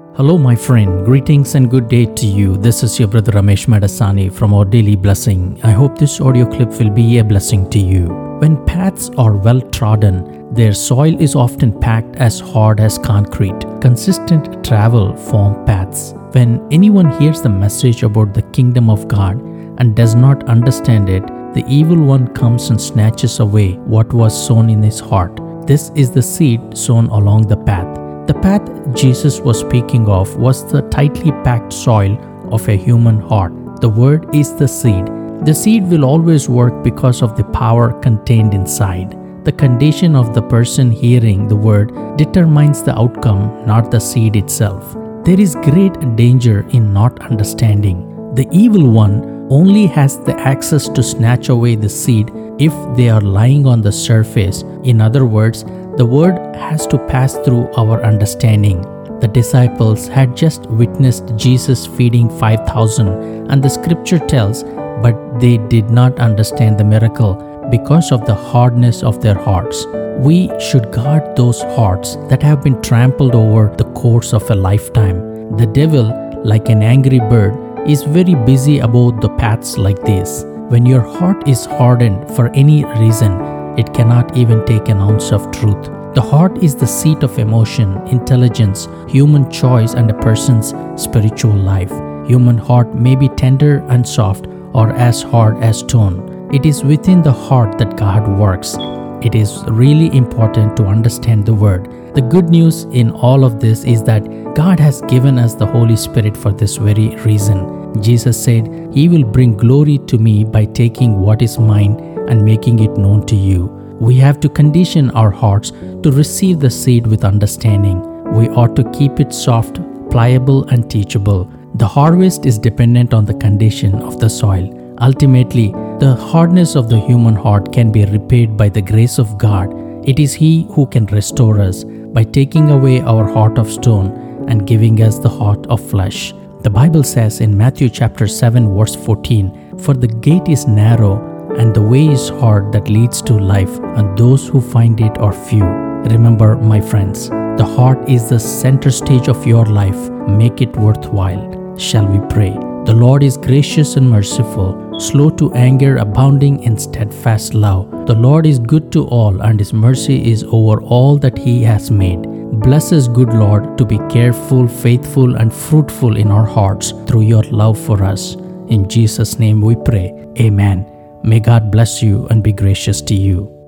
Hello, my friend. Greetings and good day to you. This is your brother Ramesh Madasani from Our Daily Blessing. I hope this audio clip will be a blessing to you. When paths are well trodden, their soil is often packed as hard as concrete. Consistent travel forms paths. When anyone hears the message about the kingdom of God and does not understand it, the evil one comes and snatches away what was sown in his heart. This is the seed sown along the path. The path Jesus was speaking of was the tightly packed soil of a human heart. The word is the seed. The seed will always work because of the power contained inside. The condition of the person hearing the word determines the outcome, not the seed itself. There is great danger in not understanding. The evil one only has the access to snatch away the seed if they are lying on the surface. In other words, the word has to pass through our understanding. The disciples had just witnessed Jesus feeding 5,000, and the scripture tells, but they did not understand the miracle because of the hardness of their hearts. We should guard those hearts that have been trampled over the course of a lifetime. The devil, like an angry bird, is very busy about the paths like this. When your heart is hardened for any reason, it cannot even take an ounce of truth. The heart is the seat of emotion, intelligence, human choice, and a person's spiritual life. Human heart may be tender and soft or as hard as stone. It is within the heart that God works. It is really important to understand the word. The good news in all of this is that God has given us the Holy Spirit for this very reason. Jesus said, "He will bring glory to me by taking what is mine and making it known to you." We have to condition our hearts to receive the seed with understanding. We ought to keep it soft, pliable, and teachable. The harvest is dependent on the condition of the soil. Ultimately, the hardness of the human heart can be repaired by the grace of God. It is He who can restore us by taking away our heart of stone and giving us the heart of flesh. The Bible says in Matthew chapter 7 verse 14, "For the gate is narrow and the way is hard that leads to life, and those who find it are few." Remember, my friends, the heart is the center stage of your life. Make it worthwhile. Shall we pray? The Lord is gracious and merciful, slow to anger, abounding in steadfast love. The Lord is good to all, and His mercy is over all that He has made. Bless us, good Lord, to be careful, faithful, and fruitful in our hearts through your love for us. In Jesus' name we pray. Amen. May God bless you and be gracious to you.